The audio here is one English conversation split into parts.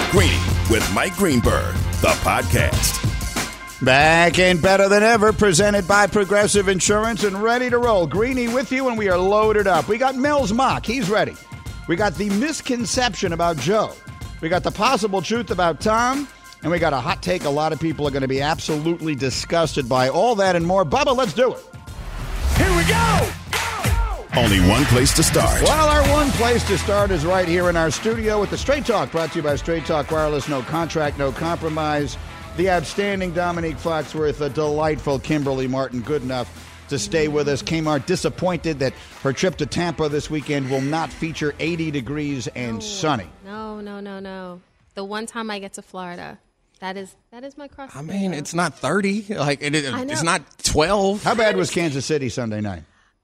Greeny with Mike Greenberg, the podcast. Back and better than ever, presented by Progressive Insurance and ready to roll. Greeny with you, and we are loaded up. We got Mills Mock. He's ready. We got the misconception about Joe. We got the possible truth about Tom. And we got a hot take a lot of people are going to be absolutely disgusted by. All that and more. Bubba, let's do it. Here we go! Only one place to start. Well, our one place to start is right here in our studio with the Straight Talk, brought to you by Straight Talk Wireless. No contract, no compromise. The outstanding Dominique Foxworth, a delightful Kimberly Martin, good enough to stay with us. Kmart disappointed that her trip to Tampa this weekend will not feature 80 degrees and sunny. No. The one time I get to Florida, that is my cross. I mean, it's not 30. Like it's not 12. How bad was Kansas City Sunday night?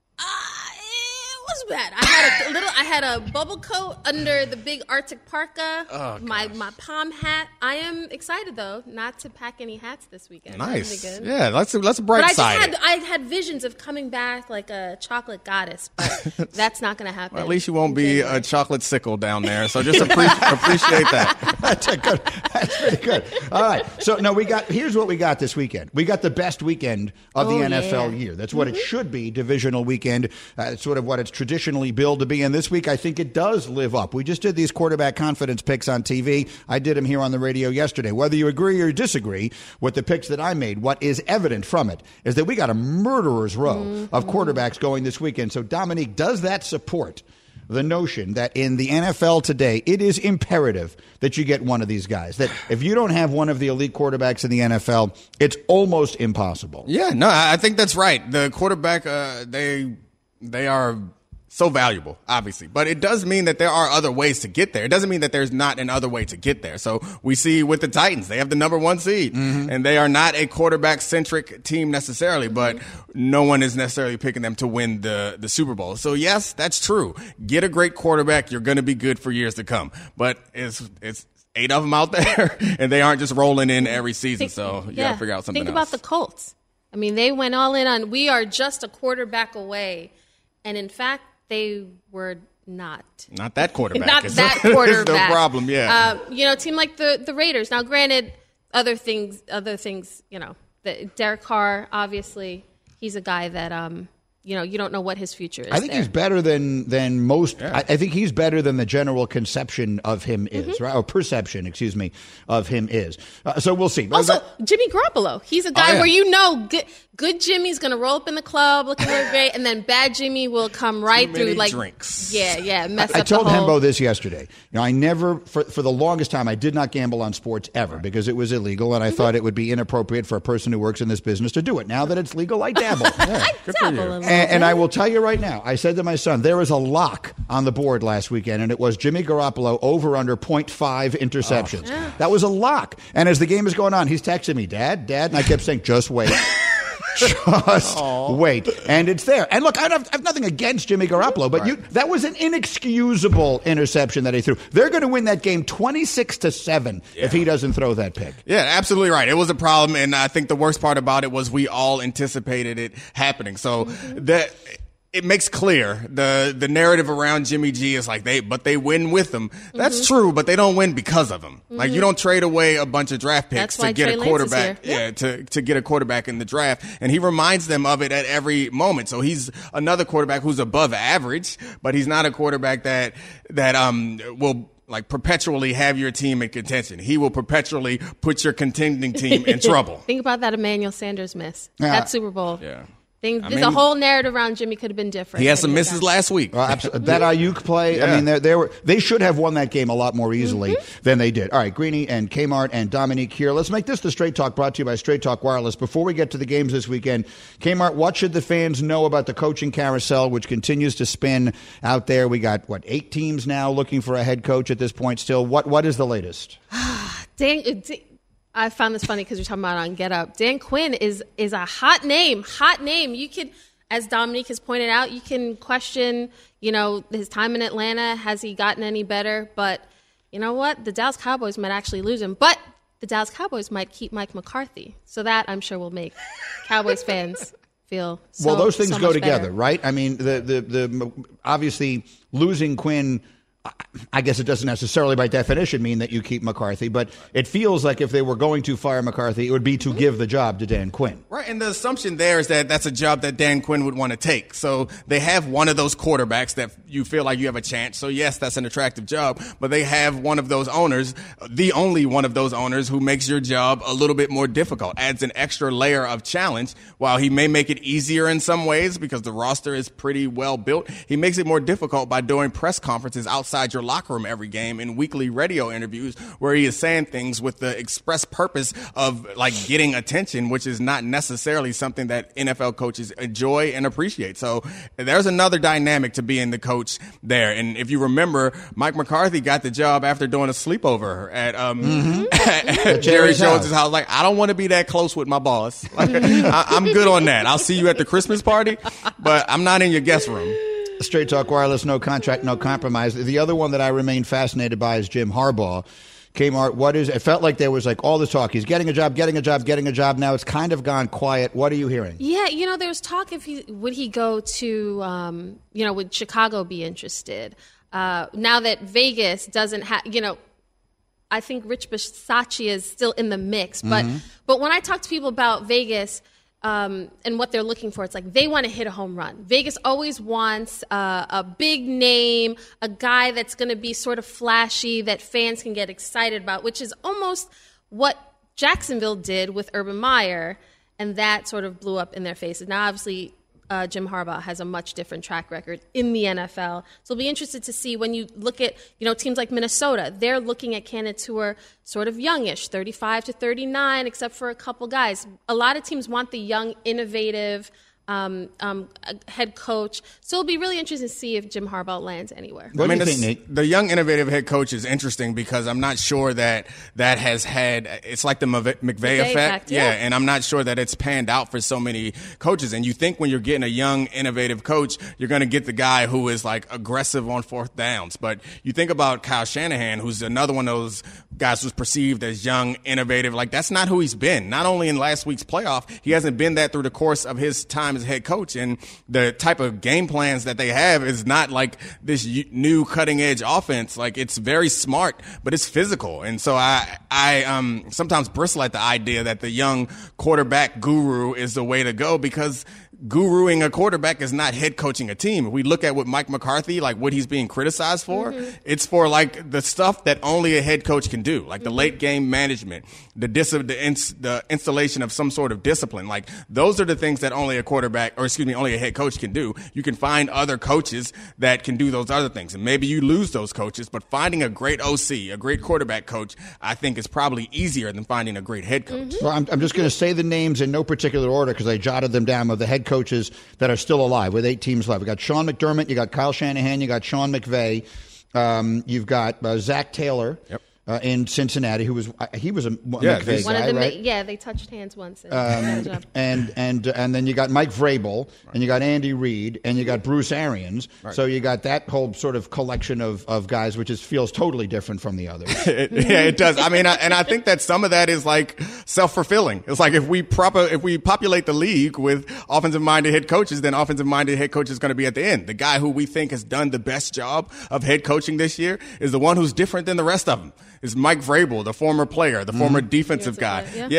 It was bad. I had a bubble coat under the big Arctic parka. Oh, my palm hat. I am excited though not to pack any hats this weekend. Nice. Good. Yeah, let's bright side. I had visions of coming back like a chocolate goddess, but that's not going to happen. Well, at least you won't be a chocolate sickle down there. So just appreciate that. That's pretty good. All right. So no, here's what we got this weekend. We got the best weekend of the NFL year. That's what it should be. Divisional weekend. It's sort of what it's traditionally billed to be. And this week, I think it does live up. We just did these quarterback confidence picks on TV. I did them here on the radio yesterday. Whether you agree or disagree with the picks that I made, what is evident from it is that we got a murderer's row of quarterbacks going this weekend. So, Dominique, does that support the notion that in the NFL today, it is imperative that you get one of these guys? That if you don't have one of the elite quarterbacks in the NFL, it's almost impossible. Yeah, no, I think that's right. The quarterback, they are so valuable, obviously. But it does mean that there are other ways to get there. It doesn't mean that there's not another way to get there. So we see with the Titans, they have the number 1 seed. And they are not a quarterback-centric team necessarily, but no one is necessarily picking them to win the Super Bowl. So, yes, that's true. Get a great quarterback. You're going to be good for years to come. But it's 8 of them out there, and they aren't just rolling in every season. So you got to figure out something else. Think about the Colts. I mean, they went all in on, we are just a quarterback away. And, in fact, they were not that quarterback. Not that quarterback. It's no problem. Yeah. A team like the Raiders. Now, granted, other things. Derek Carr, obviously, he's a guy that you don't know what his future is. I think he's better than most. Yeah. I think he's better than the general conception of him is, right? Or perception, of him is. So we'll see. Also, Jimmy Garoppolo. He's a guy where good Jimmy's going to roll up in the club looking really great, and then bad Jimmy will come right through like drinks. Mess up. I told Hembo this yesterday. I never, for the longest time, I did not gamble on sports ever because it was illegal, and I thought it would be inappropriate for a person who works in this business to do it. Now that it's legal, I dabble. I dabble a little. And I will tell you right now, I said to my son, there was a lock on the board last weekend, and it was Jimmy Garoppolo over under 0.5 interceptions. Oh. That was a lock. And as the game is going on, he's texting me, Dad, and I kept saying, just wait. Just wait. And it's there. And look, I have nothing against Jimmy Garoppolo, but that was an inexcusable interception that he threw. They're going to win that game 26-7 if he doesn't throw that pick. Yeah, absolutely right. It was a problem, and I think the worst part about it was we all anticipated it happening. So it makes clear the narrative around Jimmy G is like they win with him. That's true, but they don't win because of him. Like you don't trade away a bunch of draft picks to get a quarterback. To get a quarterback in the draft, and he reminds them of it at every moment. So he's another quarterback who's above average, but he's not a quarterback that will like perpetually have your team in contention. He will perpetually put your contending team in trouble. Think about that Emmanuel Sanders miss. That Super Bowl. Yeah. There's a whole narrative around Jimmy could have been different. He had some misses last week. That Ayuk play, I mean, they should have won that game a lot more easily than they did. All right, Greeny and Kmart and Dominique here. Let's make this the Straight Talk, brought to you by Straight Talk Wireless. Before we get to the games this weekend, Kmart, what should the fans know about the coaching carousel, which continues to spin out there? We got, 8 teams now looking for a head coach at this point still. What is the latest? I found this funny because you're talking about on Get Up. Dan Quinn is a hot name. You could, as Dominique has pointed out, you can question, his time in Atlanta. Has he gotten any better? But you know what? The Dallas Cowboys might actually lose him. But the Dallas Cowboys might keep Mike McCarthy. So that, I'm sure, will make Cowboys fans feel well, those things go together, better. right? I mean, the obviously losing Quinn I guess it doesn't necessarily by definition mean that you keep McCarthy, but it feels like if they were going to fire McCarthy, it would be to give the job to Dan Quinn. Right, and the assumption there is that that's a job that Dan Quinn would want to take. So they have one of those quarterbacks that you feel like you have a chance. So yes, that's an attractive job, but they have one of those owners, the only one of those owners who makes your job a little bit more difficult, adds an extra layer of challenge. While he may make it easier in some ways because the roster is pretty well built, he makes it more difficult by doing press conferences outside your locker room every game and weekly radio interviews where he is saying things with the express purpose of like getting attention, which is not necessarily something that NFL coaches enjoy and appreciate. So there's another dynamic to being the coach there. And if you remember, Mike McCarthy got the job after doing a sleepover at, at Jerry Jones's house. Like, I don't want to be that close with my boss. Like, I'm good on that. I'll see you at the Christmas party, but I'm not in your guest room. Straight Talk Wireless, no contract, no compromise. The other one that I remain fascinated by is Jim Harbaugh. Kmart, it felt like there was like all the talk. He's getting a job. Now it's kind of gone quiet. What are you hearing? Yeah, there was talk would he go to, would Chicago be interested? Now that Vegas doesn't have, I think Rich Bisaccia is still in the mix. But when I talk to people about Vegas, and what they're looking for, it's like they want to hit a home run. Vegas always wants a big name, a guy that's going to be sort of flashy that fans can get excited about, which is almost what Jacksonville did with Urban Meyer, and that sort of blew up in their faces. Now, obviously, Jim Harbaugh has a much different track record in the NFL. So I'll be interested to see when you look at, teams like Minnesota, they're looking at candidates who are sort of youngish, 35 to 39, except for a couple guys. A lot of teams want the young, innovative head coach. So it'll be really interesting to see if Jim Harbaugh lands anywhere. What do you think, Nate? The young, innovative head coach is interesting because I'm not sure that has had, it's like the McVay effect. Yeah, and I'm not sure that it's panned out for so many coaches. And you think when you're getting a young, innovative coach, you're going to get the guy who is like aggressive on fourth downs. But you think about Kyle Shanahan, who's another one of those guys who's perceived as young, innovative. Like, that's not who he's been. Not only in last week's playoff, he hasn't been that through the course of his time as head coach. And the type of game plans that they have is not like this new cutting edge offense. Like, it's very smart, but it's physical. And so I sometimes bristle at the idea that the young quarterback guru is the way to go, because guruing a quarterback is not head coaching a team. If we look at what Mike McCarthy, like what he's being criticized for, it's for like the stuff that only a head coach can do, like the late game management, the installation of some sort of discipline. Like, those are the things that only a head coach can do. You can find other coaches that can do those other things, and maybe you lose those coaches, but finding a great OC, a great quarterback coach, I think is probably easier than finding a great head coach. Well, I'm just going to say the names in no particular order because I jotted them down of the head coaches that are still alive with 8 teams left. We got Sean McDermott, you got Kyle Shanahan, you got Sean McVay, you've got Zach Taylor. Yep. In Cincinnati, he was a McVay guy, right? They touched hands once. And then you got Mike Vrabel, and you got Andy Reid, and you got Bruce Arians. Right. So you got that whole sort of collection of guys, which feels totally different from the others. It does. I mean, and I think that some of that is like self-fulfilling. It's like if we populate the league with offensive-minded head coaches, then offensive-minded head coach is going to be at the end. The guy who we think has done the best job of head coaching this year is the one who's different than the rest of them. Is Mike Vrabel, the former player, the former defensive guy.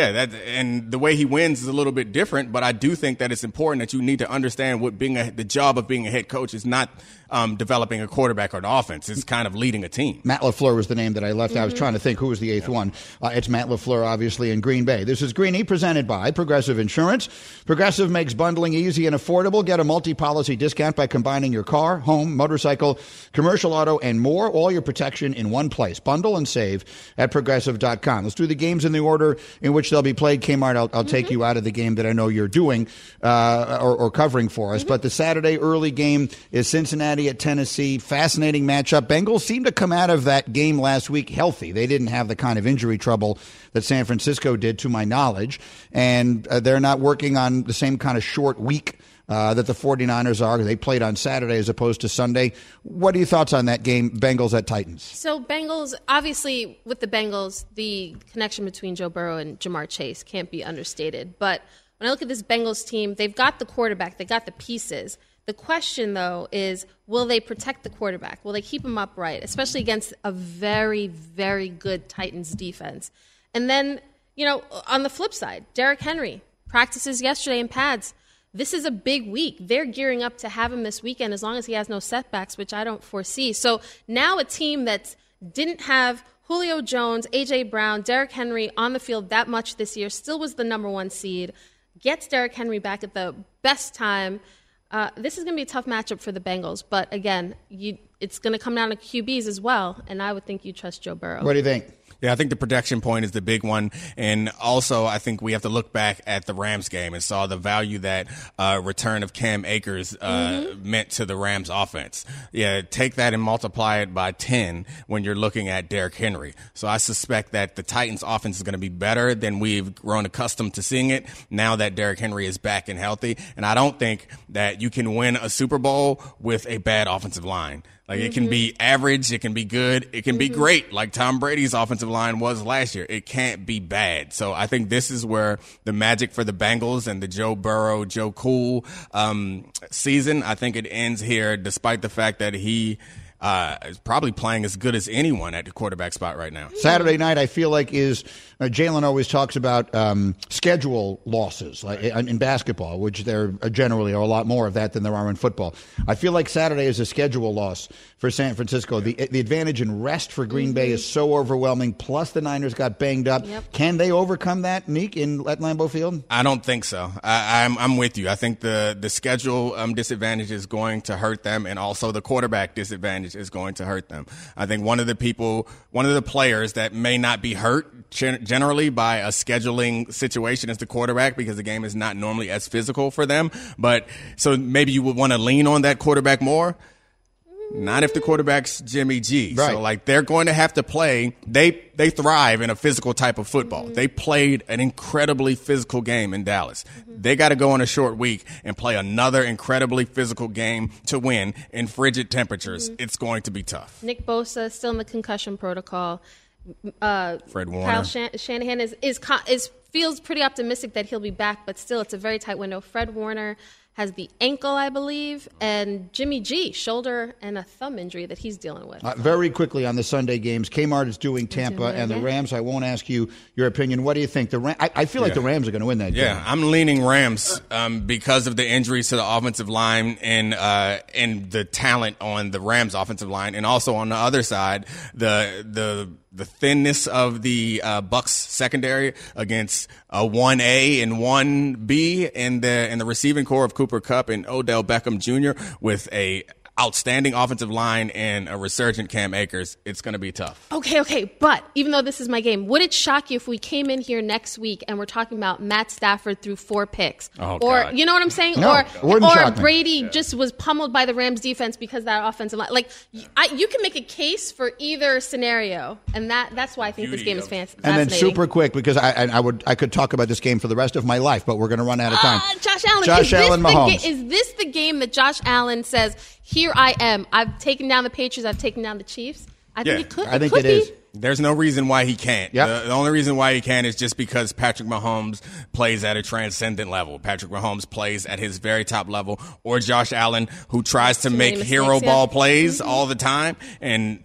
And the way he wins is a little bit different, but I do think that it's important that you need to understand what the job of being a head coach is not developing a quarterback or an offense. It's kind of leading a team. Matt LaFleur was the name that I left. I was trying to think who was the 8th one. It's Matt LaFleur, obviously, in Green Bay. This is Greeny, presented by Progressive Insurance. Progressive makes bundling easy and affordable. Get a multi-policy discount by combining your car, home, motorcycle, commercial auto, and more. All your protection in one place. Bundle and save at Progressive.com. Let's do the games in the order in which they'll be played. Kmart, I'll take you out of the game that I know you're doing or covering for us. But the Saturday early game is Cincinnati at Tennessee. Fascinating matchup. Bengals seem to come out of that game last week healthy. They didn't have the kind of injury trouble that San Francisco did, to my knowledge. And they're not working on the same kind of short week that the 49ers are. They played on Saturday as opposed to Sunday. What are your thoughts on that game, Bengals at Titans? So Bengals, obviously with the Bengals, the connection between Joe Burrow and Jamar Chase can't be understated. But when I look at this Bengals team, they've got the quarterback, they got the pieces. The question, though, is will they protect the quarterback? Will they keep him upright, especially against a very, very good Titans defense? And then, on the flip side, Derrick Henry practices yesterday in pads. This is a big week. They're gearing up to have him this weekend as long as he has no setbacks, which I don't foresee. So now a team that didn't have Julio Jones, A.J. Brown, Derrick Henry on the field that much this year, still was the number 1 seed, gets Derrick Henry back at the best time. This is going to be a tough matchup for the Bengals. But again, it's going to come down to QBs as well, and I would think you trust Joe Burrow. What do you think? Yeah, I think the protection point is the big one. And also, I think we have to look back at the Rams game and saw the value that return of Cam Akers meant to the Rams offense. Yeah, take that and multiply it by 10 when you're looking at Derrick Henry. So I suspect that the Titans offense is going to be better than we've grown accustomed to seeing it now that Derrick Henry is back and healthy. And I don't think that you can win a Super Bowl with a bad offensive line. Like, it can be average, it can be good, it can be great, like Tom Brady's offensive line was last year. It can't be bad. So I think this is where the magic for the Bengals and the Joe Burrow, Joe Cool season, I think it ends here, despite the fact that he is probably playing as good as anyone at the quarterback spot right now. Saturday night, I feel like, is Jalen always talks about schedule losses like in basketball, which there generally are a lot more of that than there are in football. I feel like Saturday is a schedule loss for San Francisco. The advantage in rest for Green Bay is so overwhelming, plus the Niners got banged up. Yep. Can they overcome that, Neek, at Lambeau Field? I don't think so. I'm with you. I think the schedule disadvantage is going to hurt them, and also the quarterback disadvantage is going to hurt them. I think one of the players that may not be hurt generally by a scheduling situation is the quarterback, because the game is not normally as physical for them. But so maybe you would want to lean on that quarterback more. Not if the quarterback's Jimmy G. Right. So, like, they're going to have to play. They thrive in a physical type of football. They played an incredibly physical game in Dallas. They got to go on a short week and play another incredibly physical game to win in frigid temperatures. It's going to be tough. Nick Bosa still in the concussion protocol. Fred Warner. Kyle Shanahan feels pretty optimistic that he'll be back, but still, it's a very tight window. Fred Warner has the ankle, I believe, and Jimmy G, shoulder and a thumb injury that he's dealing with. Very quickly on the Sunday games, Kmart is doing Tampa and the Rams. I won't ask you your opinion. What do you think? I feel like the Rams are going to win that game. Yeah, I'm leaning Rams because of the injuries to the offensive line and the talent on the Rams offensive line, and also on the other side, the thinness of the Bucs secondary against a 1A and 1B and the receiving core of Cooper Kupp and Odell Beckham Jr. with a outstanding offensive line and a resurgent Cam Akers. It's going to be tough. Okay. But even though this is my game, would it shock you if we came in here next week and we're talking about Matt Stafford threw 4 picks? Oh, or, God. you know what I'm saying? No, it wouldn't shock me. Brady just was pummeled by the Rams defense because of that offensive line. Like, you can make a case for either scenario, and that's why I think this game is fascinating. And then super quick, because I could talk about this game for the rest of my life, but we're going to run out of time. Josh Allen. Mahomes. Is this the game that Josh Allen says, here I am. I've taken down the Patriots. I've taken down the Chiefs. I think it could. I think it it is. There's no reason why he can't. Yep. The only reason why he can is just because Patrick Mahomes plays at a transcendent level. Patrick Mahomes plays at his very top level, or Josh Allen, who tries to make hero ball plays all the time and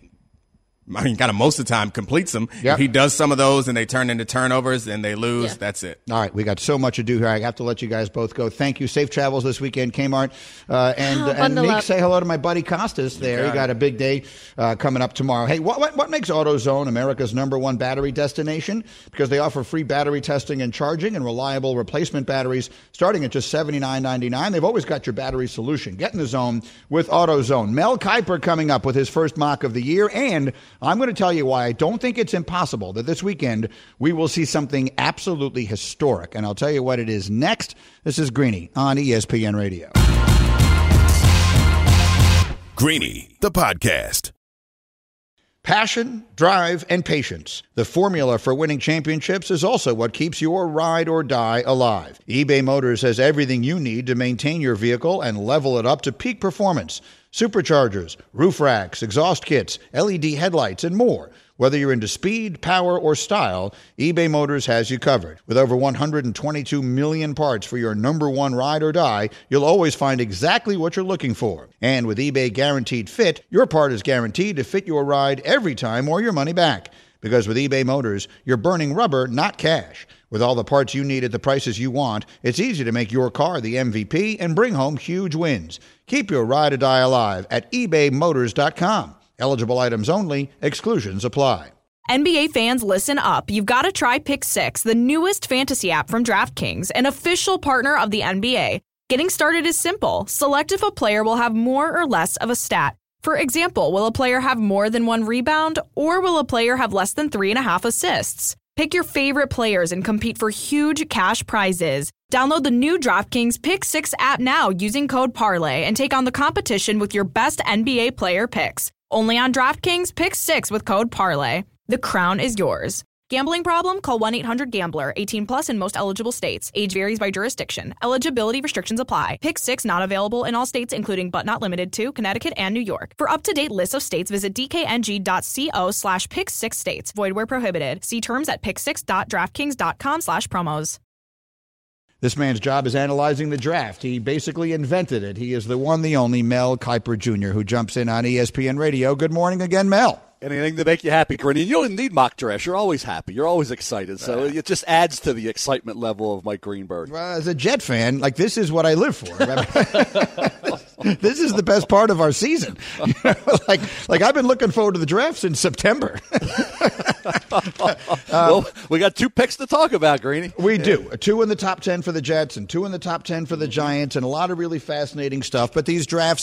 kind of most of the time completes them. Yep. If he does some of those and they turn into turnovers and they lose, that's it. All right, we got so much to do here. I have to let you guys both go. Thank you. Safe travels this weekend, Kmart. And Nick, say hello to my buddy Costas there. You got a big day coming up tomorrow. Hey, what makes AutoZone America's #1 battery destination? Because they offer free battery testing and charging and reliable replacement batteries starting at just $79.99. They've always got your battery solution. Get in the zone with AutoZone. Mel Kiper coming up with his first mock of the year, and I'm going to tell you why I don't think it's impossible that this weekend we will see something absolutely historic. And I'll tell you what it is next. This is Greeny on ESPN Radio. Greeny, the podcast. Passion, drive, and patience. The formula for winning championships is also what keeps your ride or die alive. eBay Motors has everything you need to maintain your vehicle and level it up to peak performance. superchargers, roof racks, exhaust kits, LED headlights, and more. Whether you're into speed, power, or style, eBay Motors has you covered. With over 122 million parts for your number one ride or die, you'll always find exactly what you're looking for. And with eBay Guaranteed Fit, your part is guaranteed to fit your ride every time or your money back. Because with eBay Motors, you're burning rubber, not cash. With all the parts you need at the prices you want, it's easy to make your car the MVP and bring home huge wins. Keep your ride or die alive at ebaymotors.com. Eligible items only. Exclusions apply. NBA fans, listen up. You've got to try Pick 6, the newest fantasy app from DraftKings, an official partner of the NBA. Getting started is simple. Select if a player will have more or less of a stat. For example, will a player have more than 1 rebound, or will a player have less than 3.5 assists? Pick your favorite players and compete for huge cash prizes. Download the new DraftKings Pick 6 app now using code parlay and take on the competition with your best NBA player picks. Only on DraftKings Pick 6 with code parlay. The crown is yours. Gambling problem? Call 1-800-GAMBLER. 18 plus in most eligible states. Age varies by jurisdiction. Eligibility restrictions apply. Pick 6 not available in all states, including but not limited to Connecticut and New York. For up-to-date lists of states, visit dkng.co/pick6states. Void where prohibited. See terms at pick6.draftkings.com/promos. This man's job is analyzing the draft. He basically invented it. He is the one, the only Mel Kiper Jr., who jumps in on ESPN Radio. Good morning again, Mel. Anything to make you happy, Greeny. You don't need mock drafts. You're always happy. You're always excited. So it just adds to the excitement level of Mike Greenberg. Well, as a Jet fan, this is what I live for. This is the best part of our season. I've been looking forward to the draft since September. Well, we got 2 picks to talk about, Greeny. We do. 2 in the top 10 for the Jets and 2 in the top 10 for the Giants, and a lot of really fascinating stuff. But these drafts,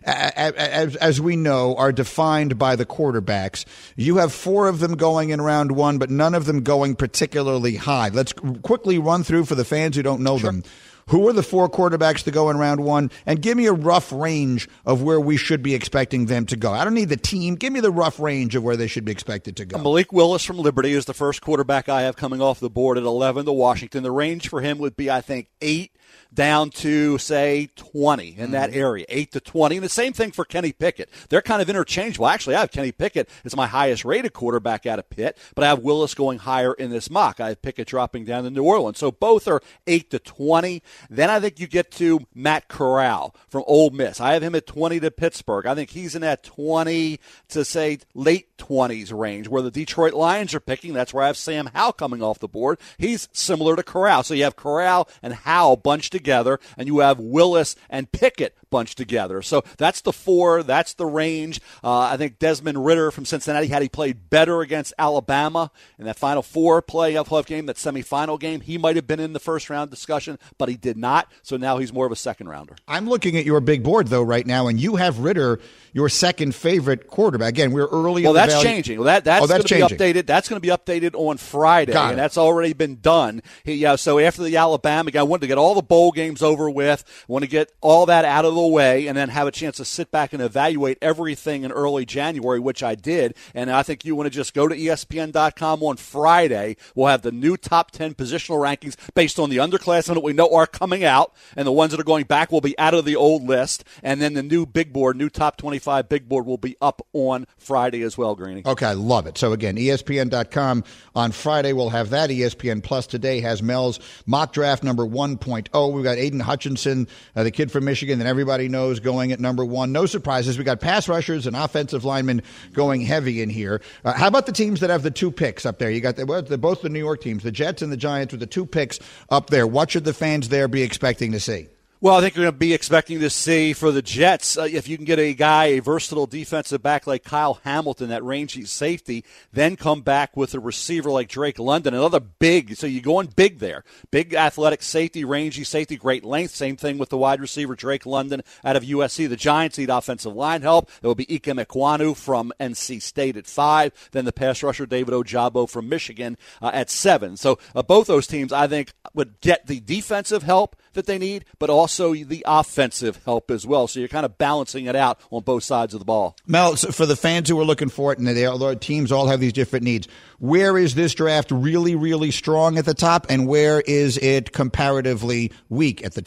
as we know, are defined by the quarterbacks. You have 4 of them going in round 1, but none of them going particularly high. Let's quickly run through for the fans who don't know them. Who are the 4 quarterbacks to go in round 1? And give me a rough range of where we should be expecting them to go. I don't need the team. Give me the rough range of where they should be expected to go. Malik Willis from Liberty is the first quarterback I have coming off the board at 11 to Washington. The range for him would be, I think, 8 down to, say, 20 in that area, 8 to 20. And the same thing for Kenny Pickett. They're kind of interchangeable. Actually, I have Kenny Pickett as my highest-rated quarterback out of Pitt, but I have Willis going higher in this mock. I have Pickett dropping down to New Orleans. So both are 8 to 20. Then I think you get to Matt Corral from Ole Miss. I have him at 20 to Pittsburgh. I think he's in that 20 to, say, late 20s range, where the Detroit Lions are picking. That's where I have Sam Howell coming off the board. He's similar to Corral. So you have Corral and Howell bunched together, and you have Willis and Pickett bunched together. So that's the 4. That's the range. I think Desmond Ridder from Cincinnati, had he played better against Alabama in that Final Four playoff game, that semifinal game, he might have been in the first-round discussion, but he did not. So now he's more of a second-rounder. I'm looking at your big board, though, right now, and you have Ridder your second favorite quarterback. Again, we're early. Well, that's changing. Well, that's going to be updated. That's going to be updated on Friday, and that's already been done. So after the Alabama game, I wanted to get all the bowl games over with. I want to get all that out of the way, and then have a chance to sit back and evaluate everything in early January, which I did. And I think you want to just go to ESPN.com on Friday. We'll have the new top 10 positional rankings based on the underclassmen that we know are coming out, and the ones that are going back will be out of the old list. And then the new big board, new top 25 big board, will be up on Friday as well, Greeny. Okay, I love it. So again, ESPN.com on Friday. We'll have that. ESPN Plus today has Mel's mock draft number 1.0. We've got Aiden Hutchinson, the kid from Michigan that everybody knows, going at number 1. No surprises. We got pass rushers and offensive linemen going heavy in here. How about the teams that have the 2 picks up there? You got both the New York teams, the Jets and the Giants, with the 2 picks up there. What should the fans there be expecting to see? Well, I think we're going to be expecting to see for the Jets, if you can get a versatile defensive back like Kyle Hamilton, that rangy safety, then come back with a receiver like Drake London, another big. So you're going big there. Big athletic safety, rangy safety, great length. Same thing with the wide receiver Drake London out of USC. The Giants need offensive line help. There will be Ike Mekwonu from NC State at 5. Then the pass rusher David Ojabo from Michigan at 7. So both those teams, I think, would get the defensive help that they need, but also the offensive help as well. So you're kind of balancing it out on both sides of the ball. Mel, so for the fans who are looking for it, and the teams all have these different needs, where is this draft really, really strong at the top, and where is it comparatively weak at the top?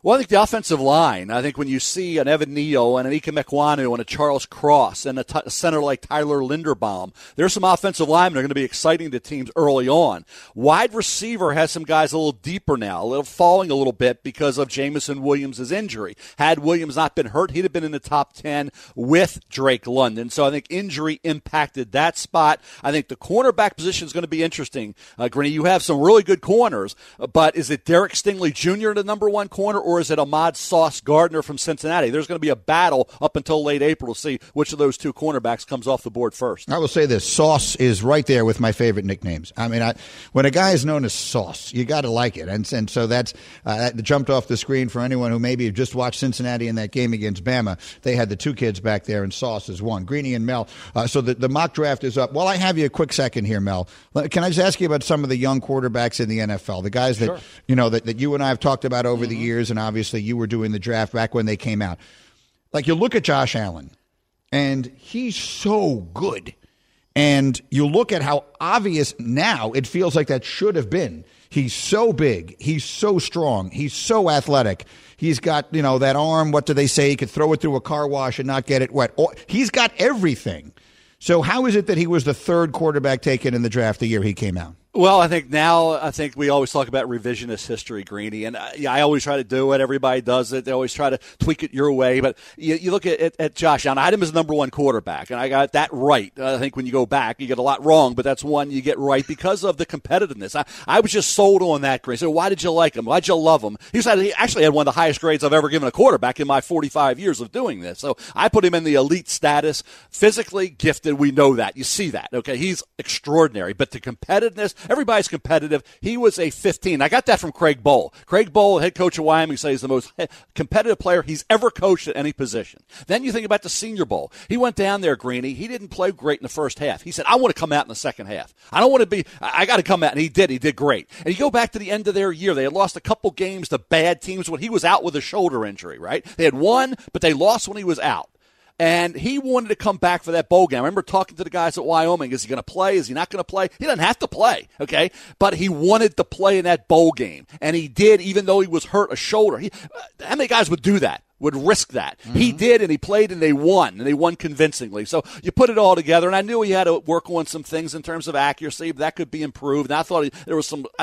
Well, I think the offensive line, I think when you see an Evan Neal and an Ike Mekwanu and a Charles Cross and a center like Tyler Linderbaum, there's some offensive linemen that are going to be exciting to teams early on. Wide receiver has some guys a little deeper now, falling a little bit because of Jamison Williams' injury. Had Williams not been hurt, he'd have been in the top 10 with Drake London. So I think injury impacted that spot. I think the cornerback position is going to be interesting. Greeny, you have some really good corners, but is it Derek Stingley Jr. the number one corner, or is it Ahmad Sauce Gardner from Cincinnati? There's going to be a battle up until late April to see which of those two cornerbacks comes off the board first. I will say this. Sauce is right there with my favorite nicknames. I mean, when a guy is known as Sauce, you got to like it. And so that jumped off the screen for anyone who maybe just watched Cincinnati in that game against Bama. They had the two kids back there, and Sauce is one. Greeny and Mel. So the mock draft is up. Well, I have you a quick second here, Mel. Can I just ask you about some of the young quarterbacks in the NFL, the guys that that you and I have talked about over the years, and obviously you were doing the draft back when they came out. Like, you look at Josh Allen, and he's so good. And you look at how obvious now it feels like that should have been. He's so big. He's so strong. He's so athletic. He's got, that arm. What do they say? He could throw it through a car wash and not get it wet. He's got everything. So how is it that he was the third quarterback taken in the draft the year he came out? Well, I think we always talk about revisionist history, Greeny, and I always try to do it. Everybody does it. They always try to tweak it your way. But you look at Josh Allen. I had him as number one quarterback, and I got that right. I think when you go back, you get a lot wrong, but that's one you get right because of the competitiveness. I was just sold on that, Greeny. So why did you like him? Why'd you love him? He actually had one of the highest grades I've ever given a quarterback in my 45 years of doing this. So I put him in the elite status. Physically gifted, we know that. You see that. Okay, he's extraordinary. But the competitiveness, everybody's competitive. He was a 15. I got that from Craig Bowl. Craig Bowl, head coach of Wyoming, says he's the most competitive player he's ever coached at any position. Then you think about the Senior Bowl. He went down there, Greeny. He didn't play great in the first half. He said, I want to come out in the second half. I got to come out. And he did. He did great. And you go back to the end of their year. They had lost a couple games to bad teams when he was out with a shoulder injury, right? They had won, but they lost when he was out. And he wanted to come back for that bowl game. I remember talking to the guys at Wyoming. Is he going to play? Is he not going to play? He doesn't have to play, okay? But he wanted to play in that bowl game. And he did, even though he was hurt a shoulder. How many guys would do that? Would risk that. Mm-hmm. He did, and he played, and they won convincingly. So you put it all together, and I knew he had to work on some things in terms of accuracy, but that could be improved. And I thought there was some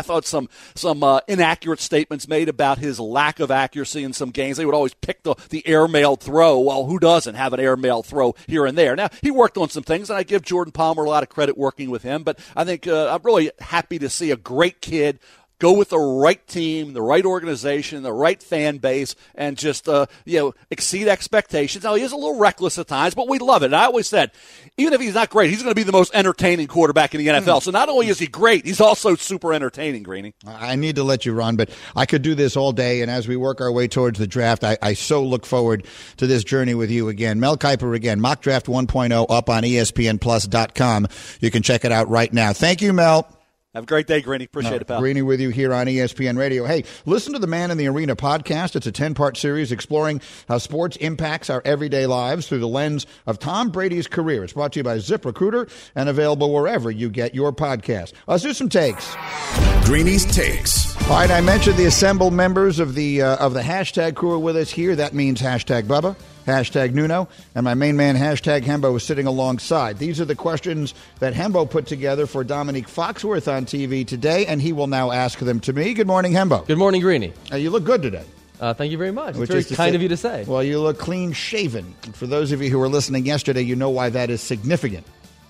inaccurate statements made about his lack of accuracy in some games. They would always pick the airmail throw. Well, who doesn't have an airmail throw here and there? Now, he worked on some things, and I give Jordan Palmer a lot of credit working with him, but I think I'm really happy to see a great kid go with the right team, the right organization, the right fan base, and just exceed expectations. Now, he is a little reckless at times, but we love it. And I always said, even if he's not great, he's going to be the most entertaining quarterback in the NFL. So not only is he great, he's also super entertaining, Greeny. I need to let you run, but I could do this all day. And as we work our way towards the draft, I so look forward to this journey with you again. Mel Kiper again, Mock Draft 1.0 up on ESPNplus.com. You can check it out right now. Thank you, Mel. Have a great day, Greeny. Appreciate it, pal. Greeny with you here on ESPN Radio. Hey, listen to the Man in the Arena podcast. It's a 10-part series exploring how sports impacts our everyday lives through the lens of Tom Brady's career. It's brought to you by ZipRecruiter and available wherever you get your podcast. Let's do some takes. Greeny's Takes. All right, I mentioned the assembled members of the hashtag crew are with us here. That means hashtag Bubba, hashtag Nuno, and my main man, hashtag Hembo, is sitting alongside. These are the questions that Hembo put together for Dominique Foxworth on TV today, and he will now ask them to me. Good morning, Hembo. Good morning, Greeny. You look good today. Thank you very much. It's very kind of you to say. Well, you look clean-shaven. And for those of you who were listening yesterday, you know why that is significant.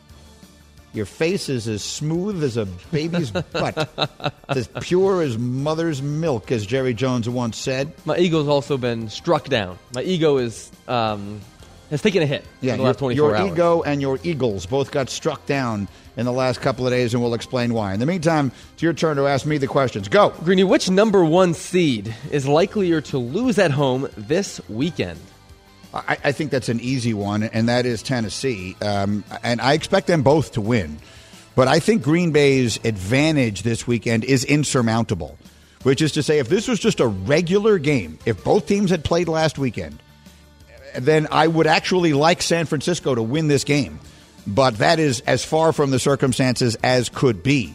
Your face is as smooth as a baby's butt, as pure as mother's milk, as Jerry Jones once said. My ego's also been struck down. My ego has taken a hit in the last 24 hours. Your ego and your Eagles both got struck down in the last couple of days, and we'll explain why. In the meantime, it's your turn to ask me the questions. Go. Greeny, which number one seed is likelier to lose at home this weekend? I think that's an easy one, and that is Tennessee. And I expect them both to win. But I think Green Bay's advantage this weekend is insurmountable, which is to say if this was just a regular game, if both teams had played last weekend, then I would actually like San Francisco to win this game. But that is as far from the circumstances as could be.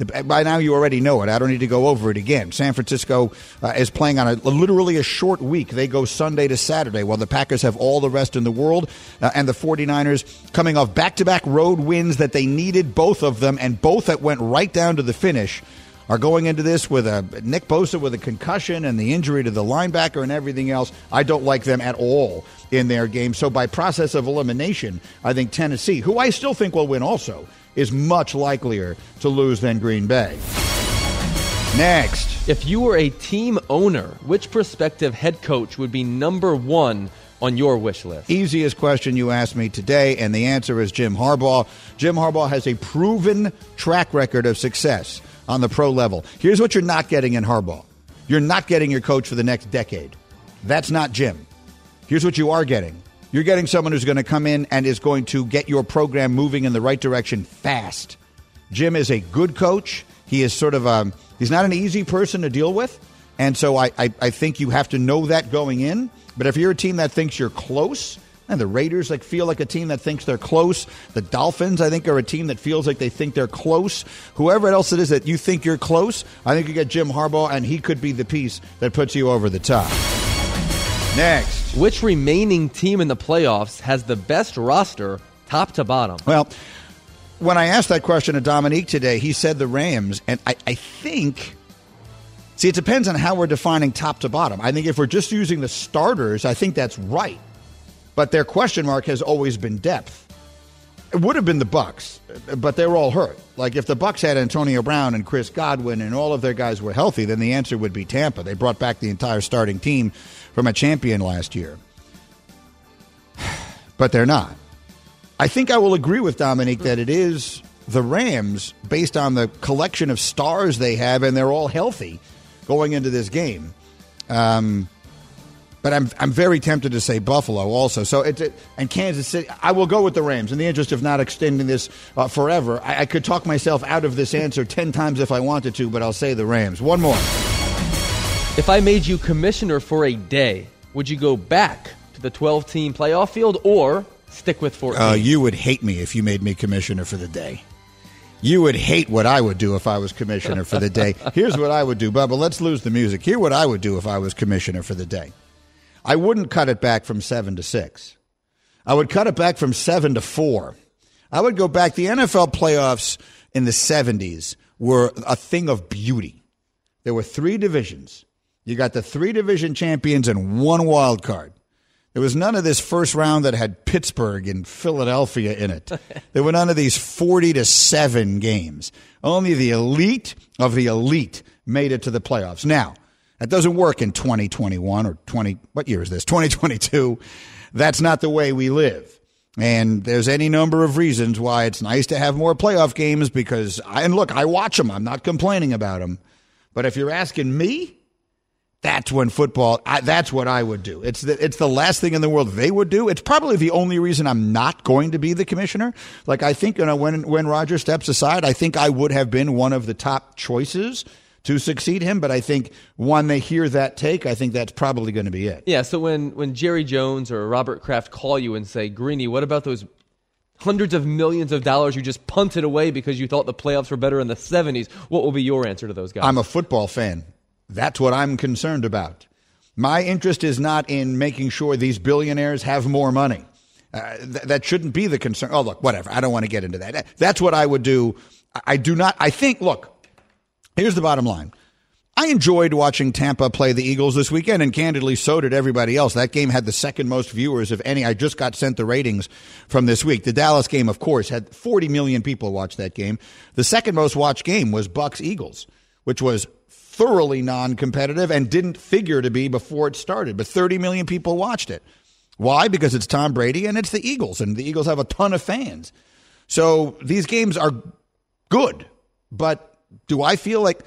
By now you already know it. I don't need to go over it again. San Francisco is playing on literally a short week. They go Sunday to Saturday while the Packers have all the rest in the world. And the 49ers coming off back-to-back road wins that they needed, both of them, and both that went right down to the finish, are going into this with a Nick Bosa with a concussion and the injury to the linebacker and everything else. I don't like them at all in their game. So by process of elimination, I think Tennessee, who I still think will win also, is much likelier to lose than Green Bay. Next. If you were a team owner, which prospective head coach would be number one on your wish list? Easiest question you asked me today, and the answer is Jim Harbaugh. Jim Harbaugh has a proven track record of success on the pro level. Here's what you're not getting in Harbaugh. You're not getting your coach for the next decade. That's not Jim. Here's what you are getting. You're getting someone who's going to come in and is going to get your program moving in the right direction fast. Jim is a good coach. He is sort of he's not an easy person to deal with. And so I think you have to know that going in. But if you're a team that thinks you're close, and the Raiders feel like a team that thinks they're close. The Dolphins, I think, are a team that feels like they think they're close. Whoever else it is that you think you're close, I think you get Jim Harbaugh, and he could be the piece that puts you over the top. Next. Which remaining team in the playoffs has the best roster, top to bottom? Well, when I asked that question to Dominique today, he said the Rams, and I think... See, it depends on how we're defining top to bottom. I think if we're just using the starters, I think that's right. But their question mark has always been depth. It would have been the Bucs, but they were all hurt. Like if the Bucs had Antonio Brown and Chris Godwin and all of their guys were healthy, then the answer would be Tampa. They brought back the entire starting team from a champion last year. But they're not. I think I will agree with Dominique that it is the Rams based on the collection of stars they have, and they're all healthy going into this game. But I'm very tempted to say Buffalo also. So and Kansas City. I will go with the Rams in the interest of not extending this forever. I could talk myself out of this answer 10 times if I wanted to, but I'll say the Rams. One more. If I made you commissioner for a day, would you go back to the 12-team playoff field or stick with 14? You would hate me if you made me commissioner for the day. You would hate what I would do if I was commissioner for the day. Here's what I would do, Bubba. Let's lose the music. Here's what I would do if I was commissioner for the day. I wouldn't cut it back from 7 to 6. I would cut it back from 7 to 4. I would go back. The NFL playoffs in the 70s were a thing of beauty. There were 3 divisions. You got the 3 division champions and 1 wild card. There was none of this first round that had Pittsburgh and Philadelphia in it. There were none of these 40-7 games. Only the elite of the elite made it to the playoffs. Now, that doesn't work in 2021 or what year is this? 2022. That's not the way we live. And there's any number of reasons why it's nice to have more playoff games because, I watch them. I'm not complaining about them. But if you're asking me, that's when that's what I would do. It's the last thing in the world they would do. It's probably the only reason I'm not going to be the commissioner. Like I think, when Roger steps aside, I think I would have been one of the top choices to succeed him, but I think when they hear that take, I think that's probably going to be it. Yeah, so when Jerry Jones or Robert Kraft call you and say, Greeny, what about those hundreds of millions of dollars you just punted away because you thought the playoffs were better in the 70s, what will be your answer to those guys? I'm a football fan. That's what I'm concerned about. My interest is not in making sure these billionaires have more money. That shouldn't be the concern. Oh, look, whatever. I don't want to get into that. That's what I would do. Look, here's the bottom line. I enjoyed watching Tampa play the Eagles this weekend, and candidly, so did everybody else. That game had the second most viewers of any. I just got sent the ratings from this week. The Dallas game, of course, had 40 million people watch that game. The second most watched game was Bucs-Eagles, which was thoroughly non-competitive and didn't figure to be before it started. But 30 million people watched it. Why? Because it's Tom Brady and it's the Eagles, and the Eagles have a ton of fans. So these games are good, but do I feel like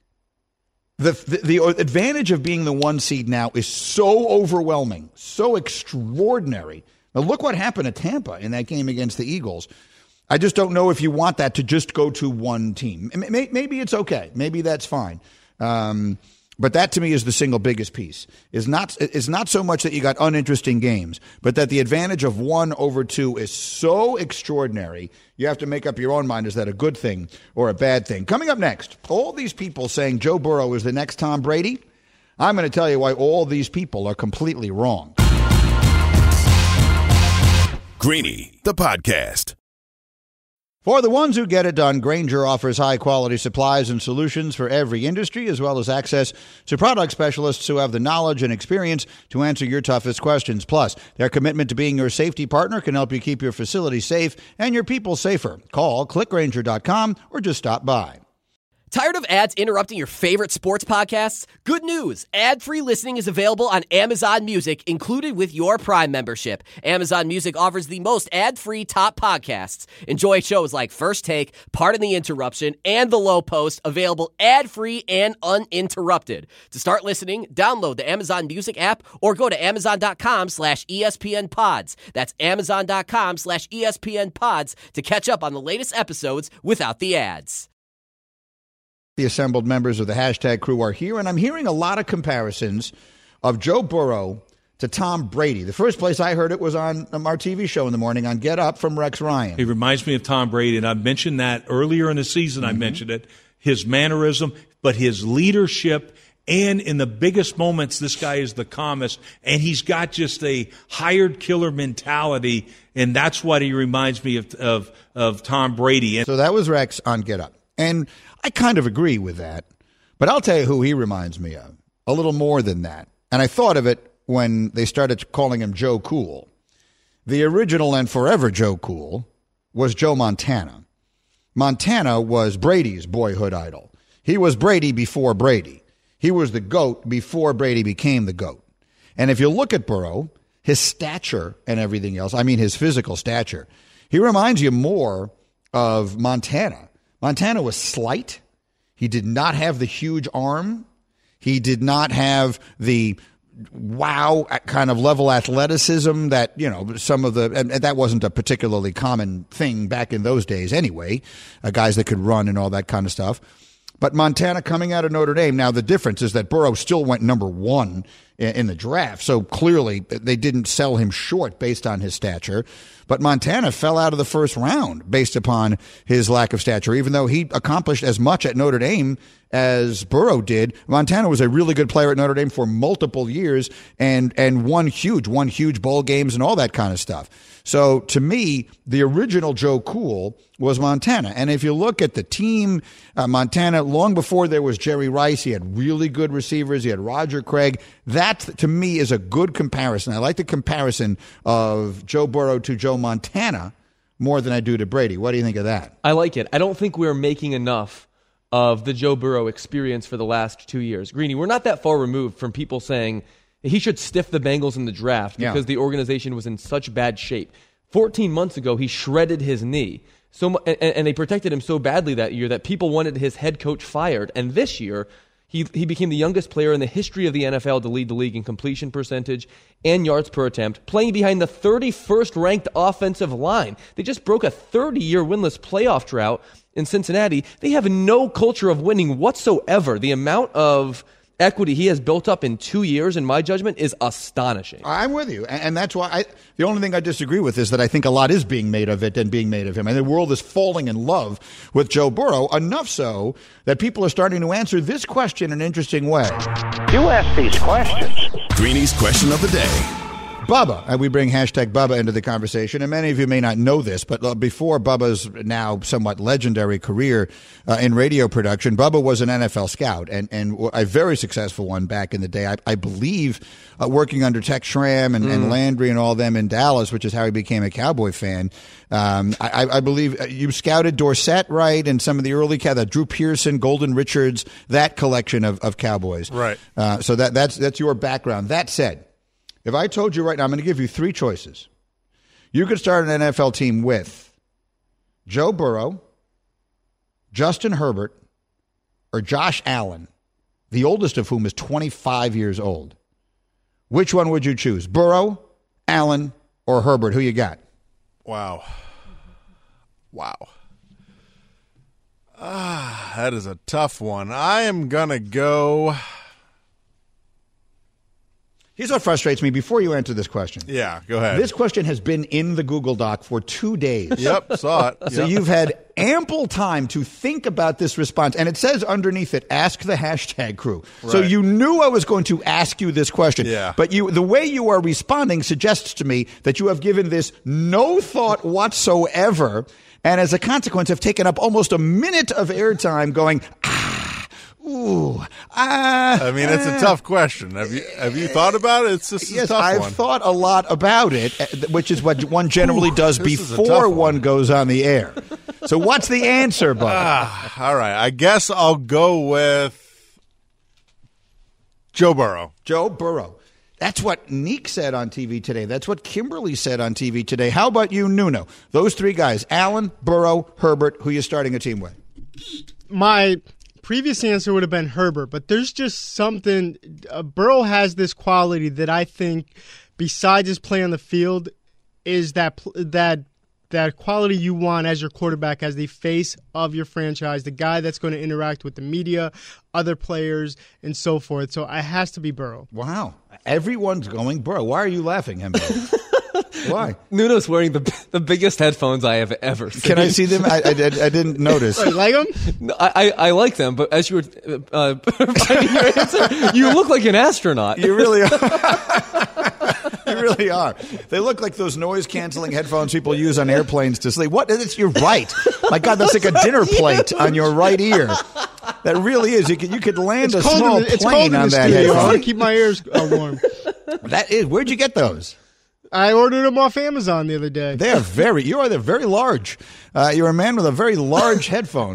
the advantage of being the 1 seed now is so overwhelming, so extraordinary. Now look what happened at Tampa in that game against the Eagles. I just don't know if you want that to just go to one team. Maybe it's okay. Maybe that's fine. But that to me is the single biggest piece. Is not so much that you got uninteresting games, but that the advantage of 1 over 2 is so extraordinary, you have to make up your own mind. Is that a good thing or a bad thing? Coming up next, all these people saying Joe Burrow is the next Tom Brady. I'm going to tell you why all these people are completely wrong. Greeny, the podcast. For the ones who get it done, Grainger offers high-quality supplies and solutions for every industry, as well as access to product specialists who have the knowledge and experience to answer your toughest questions. Plus, their commitment to being your safety partner can help you keep your facility safe and your people safer. Call clickgrainger.com or just stop by. Tired of ads interrupting your favorite sports podcasts? Good news! Ad-free listening is available on Amazon Music, included with your Prime membership. Amazon Music offers the most ad-free top podcasts. Enjoy shows like First Take, Pardon the Interruption, and The Low Post, available ad-free and uninterrupted. To start listening, download the Amazon Music app or go to amazon.com/ESPNpods. That's amazon.com/ESPNpods to catch up on the latest episodes without the ads. The assembled members of the hashtag crew are here, and I'm hearing a lot of comparisons of Joe Burrow to Tom Brady. The first place I heard it was on our TV show in the morning on Get Up from Rex Ryan. He reminds me of Tom Brady, and I mentioned that earlier in the season. I mentioned it, his mannerism, but his leadership, and in the biggest moments, this guy is the calmest, and he's got just a hired killer mentality, and that's what he reminds me of Tom Brady. So that was Rex on Get Up. And I kind of agree with that, but I'll tell you who he reminds me of, a little more than that. And I thought of it when they started calling him Joe Cool. The original and forever Joe Cool was Joe Montana. Montana was Brady's boyhood idol. He was Brady before Brady. He was the GOAT before Brady became the GOAT. And if you look at Burrow, his stature and everything else, I mean his physical stature, he reminds you more of Montana. Montana was slight. He did not have the huge arm. He did not have the wow kind of level athleticism that, some of the, and that wasn't a particularly common thing back in those days anyway, guys that could run and all that kind of stuff. But Montana coming out of Notre Dame, now the difference is that Burrow still went number 1 in the draft. So clearly they didn't sell him short based on his stature. But Montana fell out of the first round based upon his lack of stature, even though he accomplished as much at Notre Dame as Burrow did. Montana was a really good player at Notre Dame for multiple years and won huge bowl games and all that kind of stuff. So to me, the original Joe Cool was Montana. And if you look at the team, Montana, long before there was Jerry Rice, he had really good receivers. He had Roger Craig. That, to me, is a good comparison. I like the comparison of Joe Burrow to Joe Montana more than I do to Brady. What do you think of that? I like it. I don't think we're making enough of the Joe Burrow experience for the last 2 years. Greeny, we're not that far removed from people saying he should stiff the Bengals in the draft because the organization was in such bad shape. 14 months ago, he shredded his knee. And they protected him so badly that year that people wanted his head coach fired. And this year, he became the youngest player in the history of the NFL to lead the league in completion percentage and yards per attempt, playing behind the 31st ranked offensive line. They just broke a 30-year winless playoff drought in Cincinnati. They have no culture of winning whatsoever. The amount of equity he has built up in 2 years, in my judgment, is astonishing. I'm with you. And that's why the only thing I disagree with is that I think a lot is being made of it and being made of him. And the world is falling in love with Joe Burrow, enough so that people are starting to answer this question in an interesting way. You ask these questions. Greeny's question of the day. Bubba, and we bring hashtag Bubba into the conversation, and many of you may not know this, but before Bubba's now somewhat legendary career in radio production, Bubba was an NFL scout, and a very successful one back in the day. I believe working under Tex Schramm and Landry and all them in Dallas, which is how he became a Cowboy fan. I believe you scouted Dorsett, right, and some of the early Drew Pearson, Golden Richards, that collection of Cowboys. Right. So that's your background. That said, if I told you right now, I'm going to give you 3 choices. You could start an NFL team with Joe Burrow, Justin Herbert, or Josh Allen, the oldest of whom is 25 years old. Which one would you choose? Burrow, Allen, or Herbert? Who you got? Wow. That is a tough one. I am going to go Here's what frustrates me before you answer this question. Yeah, go ahead. This question has been in the Google Doc for 2 days. Yep, saw it. So you've had ample time to think about this response. And it says underneath it, ask the hashtag crew. Right. So you knew I was going to ask you this question. Yeah. But the way you are responding suggests to me that you have given this no thought whatsoever. And as a consequence, have taken up almost a minute of airtime going, I mean, it's a tough question. Have you thought about it? It's just a tough one. I've thought a lot about it, which is what one generally does before one goes on the air. So what's the answer, bud? All right. I guess I'll go with Joe Burrow. Joe Burrow. That's what Neek said on TV today. That's what Kimberly said on TV today. How about you, Nuno? Those three guys, Allen, Burrow, Herbert, who you starting a team with? My previous answer would have been Herbert, but there's just something. Burrow has this quality that I think, besides his play on the field, is that quality you want as your quarterback, as the face of your franchise, the guy that's going to interact with the media, other players, and so forth. So it has to be Burrow. Wow. Everyone's going Burrow. Why are you laughing, Hembo? Why? Nuno's wearing the biggest headphones I have ever seen. Can I see them? I didn't notice. You like them? No, I like them, but as you were providing your answer, you look like an astronaut. You really are. You really are. They look like those noise-canceling headphones people use on airplanes to sleep. What? You're right. My God, that's like a dinner plate on your right ear. That really is. You could land a small plane on that headphone. I want to keep my ears warm. That is. Where'd you get those? I ordered them off Amazon the other day. They are very large. You're a man with a very large headphone.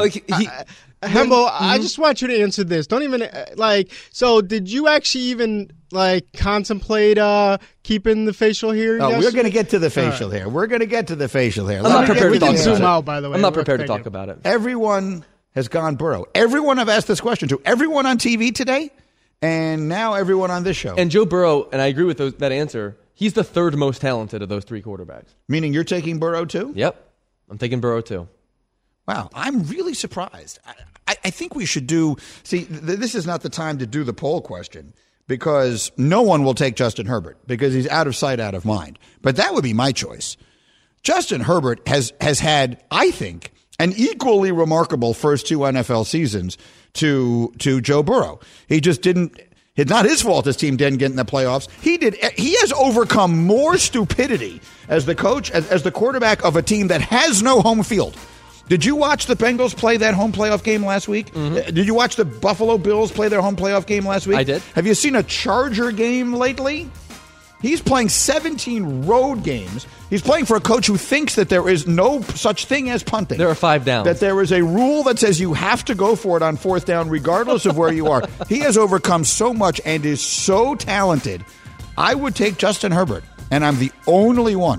Hembo, I just want you to answer this. Don't even so did you actually even contemplate keeping the facial hair? Oh, we're going to get to the facial hair. We're going to get to the facial hair. I'm not prepared to talk about it. Zoom out, by the way. I'm not prepared to talk about it. Everyone has gone Burrow. Everyone I've asked this question to. Everyone on TV today, and now everyone on this show. And Joe Burrow, and I agree with that answer, he's the third most talented of those three quarterbacks. Meaning you're taking Burrow too? Yep. I'm taking Burrow too. Wow. I'm really surprised. I think we should do – see, this is not the time to do the poll question because no one will take Justin Herbert because he's out of sight, out of mind. But that would be my choice. Justin Herbert has had, I think, an equally remarkable first two NFL seasons to Joe Burrow. He just didn't – it's not his fault his team didn't get in the playoffs. He has overcome more stupidity as the coach, as the quarterback of a team that has no home field. Did you watch the Bengals play that home playoff game last week? Mm-hmm. Did you watch the Buffalo Bills play their home playoff game last week? I did. Have you seen a Charger game lately? He's playing 17 road games. He's playing for a coach who thinks that there is no such thing as punting. There are 5 downs. That there is a rule that says you have to go for it on 4th down regardless of where you are. He has overcome so much and is so talented. I would take Justin Herbert, and I'm the only one.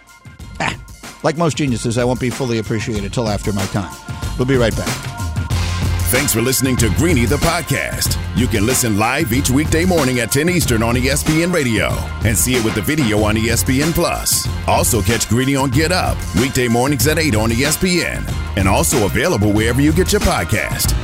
Like most geniuses, I won't be fully appreciated till after my time. We'll be right back. Thanks for listening to Greeny the podcast. You can listen live each weekday morning at 10 Eastern on ESPN Radio and see it with the video on ESPN Plus. Also catch Greeny on Get Up weekday mornings at 8 on ESPN and also available wherever you get your podcast.